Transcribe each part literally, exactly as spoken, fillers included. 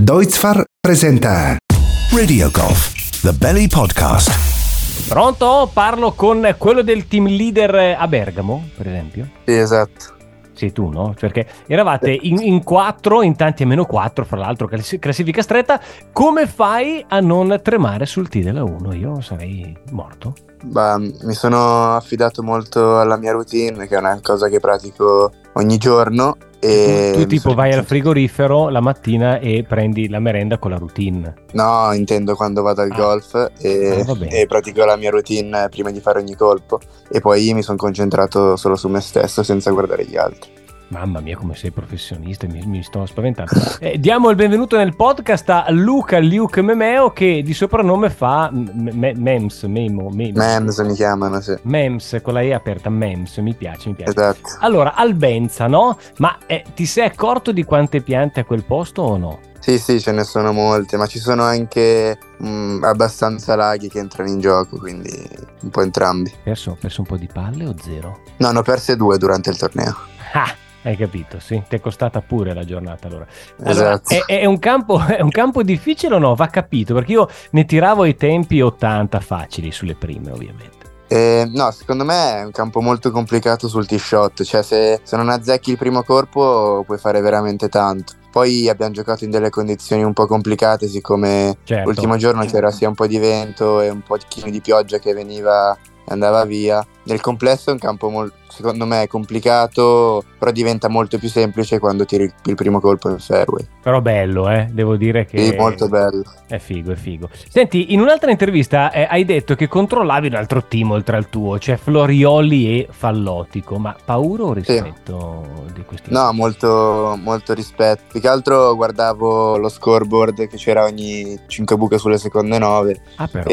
Deutzfar presenta Radio Golf, The Belly Podcast. Pronto? Parlo con quello del team leader a Bergamo, per esempio? Sì, esatto. Sei tu, no? Perché eravate in, in quattro, in tanti a meno quattro, fra l'altro, classifica stretta. Come fai a non tremare sul T della uno? Io sarei morto. Bah, mi sono affidato molto alla mia routine, che è una cosa che pratico ogni giorno. E tu, tu tipo sono... vai al frigorifero la mattina e prendi la merenda con la routine? No, intendo quando vado al ah. golf e, ah, e pratico la mia routine prima di fare ogni colpo. E poi mi sono concentrato solo su me stesso senza guardare gli altri. Mamma mia, come sei professionista, mi, mi sto spaventando. Eh, diamo il benvenuto nel podcast a Luca Luke Memeo, che di soprannome fa me, Mems, Memo, Mems. Mems mi chiamano, sì. Mems, con la E aperta, Mems, mi piace, mi piace. Esatto. Allora, Albenza, no? Ma eh, ti sei accorto di quante piante a quel posto o no? Sì, sì, ce ne sono molte, ma ci sono anche mh, abbastanza laghi che entrano in gioco, quindi un po' entrambi. Perso, perso un po' di palle o zero? No, ne ho perse due durante il torneo. Ah! Hai capito, sì, ti è costata pure la giornata allora. allora Esatto. È, è, un campo, è un campo difficile o no? Va capito, perché io ne tiravo ai tempi ottanta facili sulle prime, ovviamente. Eh, no, secondo me è un campo molto complicato sul tee shot, cioè se, se non azzecchi il primo colpo puoi fare veramente tanto. Poi abbiamo giocato in delle condizioni un po' complicate, siccome certo. l'ultimo giorno c'era sia un po' di vento e un po' di pioggia che veniva e andava via. Nel complesso è un campo molto, secondo me, complicato, però diventa molto più semplice quando tiri il primo colpo in fairway. Però bello, eh? Devo dire che sì, molto bello. È figo, è figo. Senti, in un'altra intervista eh, hai detto che controllavi un altro team oltre al tuo, cioè Florioli e Fallotico, ma paura o rispetto sì. di questi? No, molto, molto rispetto. Più che altro guardavo lo scoreboard che c'era ogni cinque buche sulle seconde nove. Ah, però.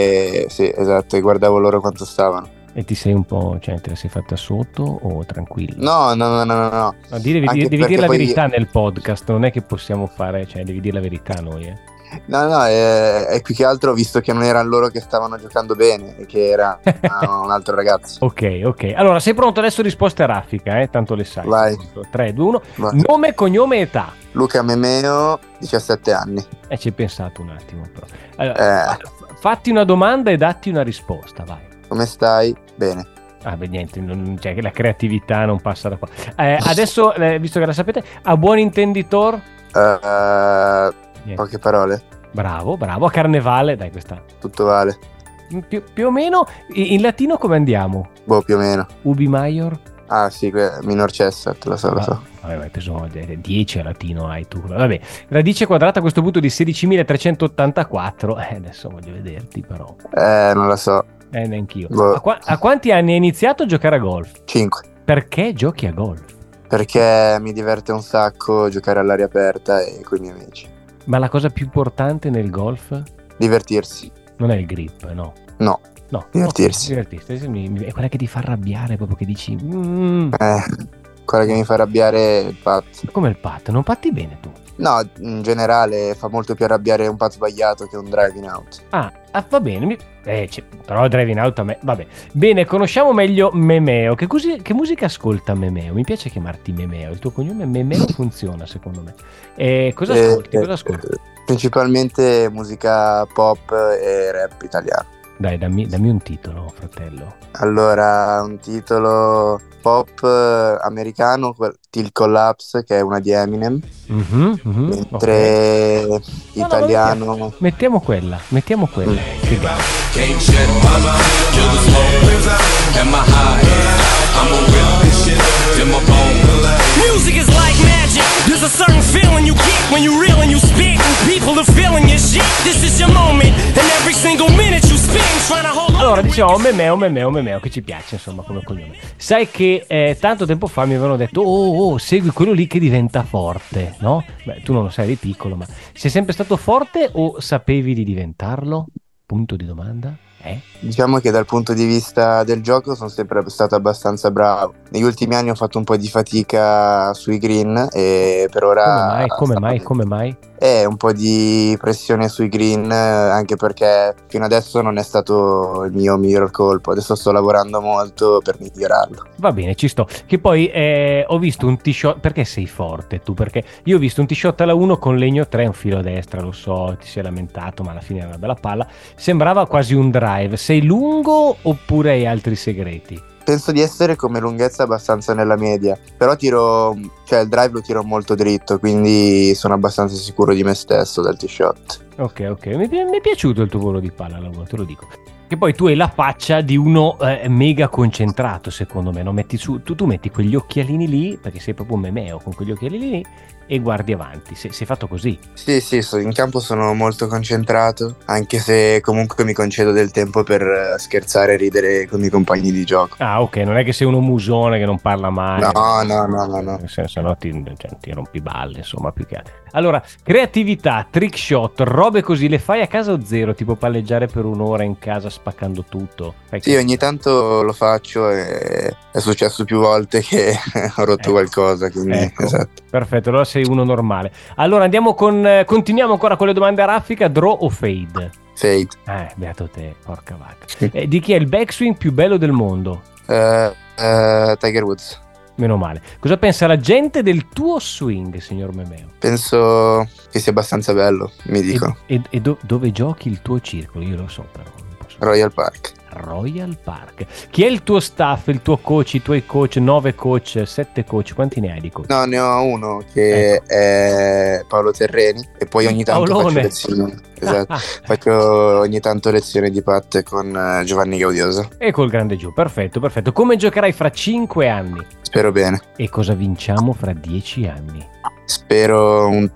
E sì, esatto, e guardavo loro quanto stavano. E ti sei un po', cioè te la sei fatta sotto o tranquillo? No, no, no, no, no. no. no devi devi, devi dire la verità io... nel podcast, non è che possiamo fare, cioè devi dire la verità noi, eh. No, no, è, è più che altro visto che non erano loro che stavano giocando bene e che era un altro ragazzo. Ok, ok. Allora, sei pronto? Adesso risposte a raffica, eh? Tanto le sai. Vai. tre, due, uno. Vai. Nome, cognome, età. Luca Memeo, diciassette anni. Eh, ci hai pensato un attimo, però. Allora, eh. Fatti una domanda e datti una risposta, vai. Come stai? Bene. Ah, beh, niente, non, cioè, la creatività non passa da qua. Eh, adesso, eh, visto che la sapete, a buon intenditor? Uh, poche parole. Bravo, bravo. A carnevale, dai, questa. Tutto vale. Più, più o meno, in latino come andiamo? Boh, più o meno. Ubi Maior? Ah, sì, minor cessat, lo so, lo so. Vabbè, ma peso dieci a latino hai tu. Vabbè, radice quadrata a questo punto di sedicimilatrecentottantaquattro. Eh, adesso voglio vederti, però. Eh, non lo so. Eh, neanch'io. Boh. A, qua- a quanti anni hai iniziato a giocare a golf? Cinque. Perché giochi a golf? Perché mi diverte un sacco giocare all'aria aperta e con i miei amici. Ma la cosa più importante nel golf? Divertirsi. Non è il grip, no? No. No. Divertirsi. Okay, divertirsi. È quella che ti fa arrabbiare, proprio che dici... Mm. Eh, quella che mi fa arrabbiare è il putt. Come il putt? Non patti bene tu? No, in generale fa molto più arrabbiare un putt sbagliato che un driving out. Ah, ah va bene, mi... eh, però driving out a me, vabbè. Bene, conosciamo meglio Memeo. Che, così, che musica ascolta Memeo? Mi piace chiamarti Memeo, il tuo cognome Memeo funziona secondo me. Eh, cosa ascolti? Eh, cosa ascolti? Eh, principalmente musica pop e rap italiano. Dai, dammi, dammi un titolo, fratello. Allora, un titolo pop eh, americano, Till Collapse, che è una di Eminem. Mm-hmm, mm-hmm, mentre okay. italiano... No, no, mettiamo quella, mettiamo quella. Che music is like magic. There's a certain feeling you get when you reel and you spit, and people are feeling your shit. This is your moment, and every single minute you spend trying to hold on. Allora, diciamo Memeo, Memeo, Memeo, che ci piace, insomma, come cognome. Sai che eh, tanto tempo fa mi avevano detto oh, oh, segui quello lì che diventa forte, no? Beh, tu non lo sai, eri piccolo, ma sei sempre stato forte o sapevi di diventarlo? Punto di domanda. Eh? Diciamo che dal punto di vista del gioco sono sempre stato abbastanza bravo. Negli ultimi anni ho fatto un po' di fatica sui green e per ora... Come mai? Come sta- mai? Come mai? È un po' di pressione sui green, eh, anche perché fino adesso non è stato il mio miglior colpo. Adesso sto lavorando molto per migliorarlo. Va bene, ci sto. Che poi eh, ho visto un t-shirt. Perché sei forte tu? Perché io ho visto un t-shirt alla uno con legno tre, un filo a destra, lo so, ti sei lamentato, ma alla fine è una bella palla. Sembrava quasi un drive. Sei lungo oppure hai altri segreti? Penso di essere come lunghezza abbastanza nella media, però tiro, cioè il drive lo tiro molto dritto, quindi sono abbastanza sicuro di me stesso dal t-shot. Ok, ok, mi, pi- mi è piaciuto il tuo volo di palla, Lavoro, te lo dico. Che poi tu hai la faccia di uno eh, mega concentrato, secondo me, no? Metti su, tu, tu metti quegli occhialini lì, perché sei proprio un memeo con quegli occhialini lì, e guardi avanti, sei, sei fatto così. Sì, sì, so- in campo sono molto concentrato, anche se comunque mi concedo del tempo per eh, scherzare e ridere con i miei compagni di gioco. Ah, ok, non è che sei uno musone che non parla mai. No, no, no, no, no. Se, se no ti, cioè, ti rompi balle, insomma, più che altro. Allora, creatività, trick shot, robe così, le fai a casa o zero? Tipo palleggiare per un'ora in casa spaccando tutto? Fai Sì, che- ogni tanto lo faccio e è successo più volte che ho rotto Ecco. qualcosa, quindi Ecco. esatto. Perfetto, allora sei uno normale. Allora andiamo con, eh, continuiamo ancora con le domande a raffica, draw o fade? Fade. Eh, beato te, porca vacca. Eh, di chi è il backswing più bello del mondo? Eh, eh, Tiger Woods. Meno male. Cosa pensa la gente del tuo swing, signor Memeo? Penso che sia abbastanza bello, mi dicono. E, e- e do- dove giochi il tuo circolo? Io lo so però. Non posso... Royal Park. Royal Park. Chi è il tuo staff, il tuo coach, i tuoi coach, nove coach, sette coach? Quanti ne hai di coach? No, ne ho uno che Ecco. è Paolo Terreni e poi ogni tanto Paolone. faccio lezioni. Esatto. Ah, Faccio ogni tanto lezioni di patte con eh, Giovanni Gaudioso. e col grande giù, perfetto, perfetto. Come giocherai fra cinque anni? Spero bene. E cosa vinciamo fra dieci anni? Spero un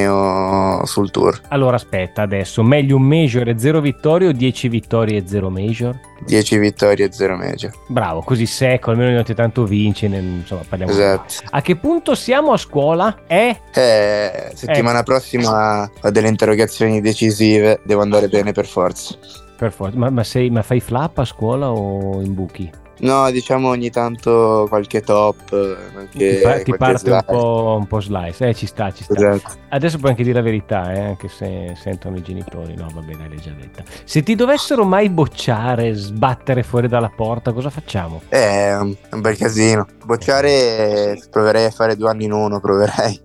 torneo sul tour. Allora aspetta, adesso, meglio un major e zero vittorie o dieci vittorie e zero major? dieci vittorie e zero major. Bravo, così secco, almeno non ti tanto vinci, ne- insomma parliamo. Esatto. A che punto siamo a scuola? Eh? Eh, settimana prossima ho delle interrogazioni decisive, devo andare bene per forza. Per forza, ma, ma, sei, ma fai flap a scuola o in buchi? No, diciamo ogni tanto qualche top, anche ti, pa- ti qualche parte un slide. po', un po' slice, eh ci sta, ci sta. Esatto. Adesso puoi anche dire la verità, eh, anche se sentono i genitori. No, vabbè, dai, l'hai già detta. Se ti dovessero mai bocciare, sbattere fuori dalla porta, cosa facciamo? È un è un bel casino. Bocciare proverei a fare due anni in uno, proverei.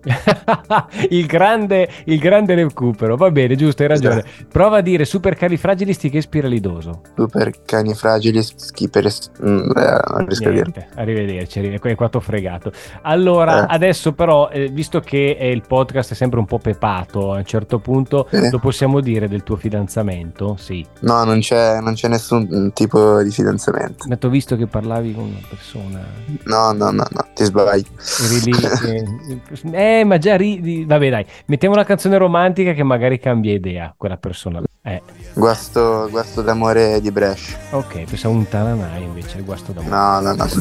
il grande il grande recupero, va bene, giusto, hai ragione. Prova a dire supercalifragilistichespiralidoso. Super cani fragili, skipper. Mm, eh, non riesco a dirlo. Niente, arrivederci, arrivederci, è qua t'ho fregato. Allora, Eh. adesso però, eh, visto che eh, il podcast è sempre un po' pepato, a un certo punto Sì. lo possiamo dire del tuo fidanzamento? Sì. No, non c'è, non c'è nessun tipo di fidanzamento. Ma t'ho visto che parlavi con una persona, No, no, no, no, ti sbagli. eri lì, eh, eh, ma già ridi, vabbè dai, mettiamo una canzone romantica che magari cambia idea, quella persona. Eh, Guasto, guasto d'amore di Brescia. ok, pensavo un Tananai invece, il guasto d'amore. No, no, no, no.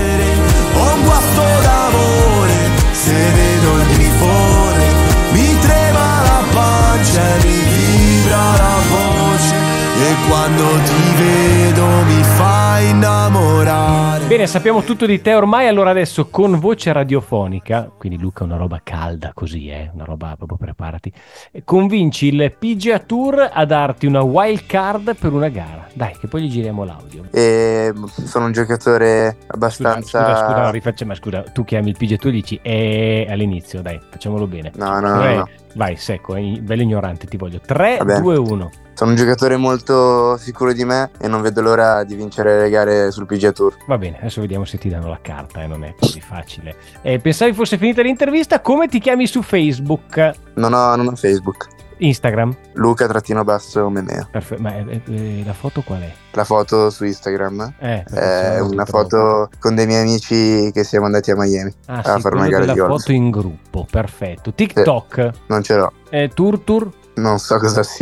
Ho un guasto d'amore, se vedo il grifone, mi trema la pancia e mi vibra la voce, e quando ti vedo mi fai innamorare. Bene, sappiamo tutto di te ormai, allora adesso con voce radiofonica, quindi Luca una roba calda così, eh, una roba proprio preparati, convinci il P G A Tour a darti una wild card per una gara. Dai, che poi gli giriamo l'audio. E sono un giocatore Scusa, abbastanza. scusa, scusa, no, rifacciamo, ma scusa, tu chiami il P G A Tour e dici eh, all'inizio, dai, facciamolo bene. No, no, no, Tre, no. Vai, secco, eh, bello ignorante, ti voglio. tre, Vabbè. due, uno. Sono un giocatore molto sicuro di me e non vedo l'ora di vincere le gare sul P G A Tour. Va bene, adesso vediamo se ti danno la carta, eh, non è così facile. Eh, pensavi fosse finita l'intervista? Come ti chiami su Facebook? Non ho, non ho Facebook. Instagram? Luca trattino basso Memeo. Perfetto, ma eh, eh, la foto qual è? La foto su Instagram Eh, perché è sennò una ti trovo. foto con dei miei amici che siamo andati a Miami Ah, a sì, fare una quello gara della di golf. foto in gruppo, perfetto. TikTok, Non ce l'ho, eh, Tour Tour, non so cosa sia.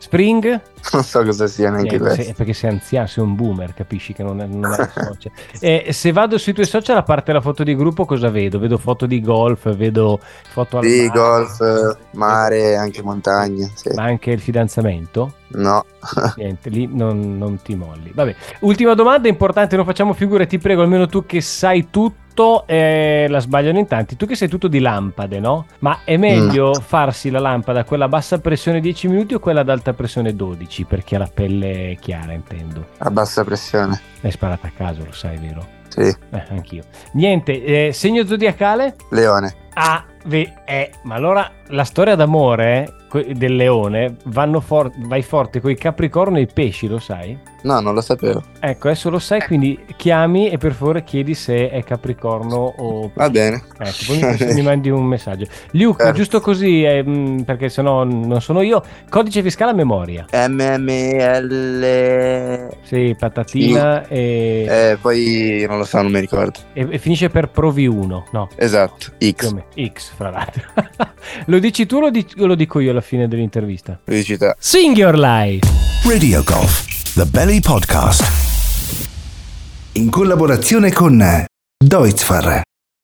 Spring? Non so cosa sia neanche Niente, questo. se- perché sei anziano, sei un boomer, capisci che non è, non è social. E se vado sui tuoi social, a parte la foto di gruppo, cosa vedo? Vedo foto di golf, vedo foto al Sì, mare, golf, mare, anche montagna. Sì. ma anche il fidanzamento? No. Niente, lì non, non ti molli. Vabbè, ultima domanda importante, non facciamo figure, ti prego, almeno tu che sai tutto, eh, la sbagliano in tanti. Tu che sai tutto di lampade, no? Ma è meglio mm. farsi la lampada quella a bassa pressione dieci minuti o quella ad alta pressione dodici? Perché ha la pelle chiara, intendo. A bassa pressione. L'hai sparata a caso, lo sai, vero? Sì. Eh, anch'io. Niente, eh, segno zodiacale? Leone. Ah, ve- eh, ma allora la storia d'amore que- del leone vanno for- vai forte con i capricorno e i pesci, lo sai? No, non lo sapevo. Ecco, adesso lo sai, quindi chiami e per favore chiedi se è capricorno o Va bene. Ecco, poi mi, mi mandi un messaggio. Luke, Certo. giusto così, eh, mh, perché sennò non sono io, codice fiscale a memoria. M M L. Sì, patatina e, Eh, poi non lo so, non mi ricordo. e, e finisce per provi uno, no? Esatto, X. Come? X, fra l'altro. Lo dici tu o lo, dic- o lo dico io alla fine dell'intervista? Felicità. Sing your life! Radio Golf, The Belly Podcast. In collaborazione con Deutzfar.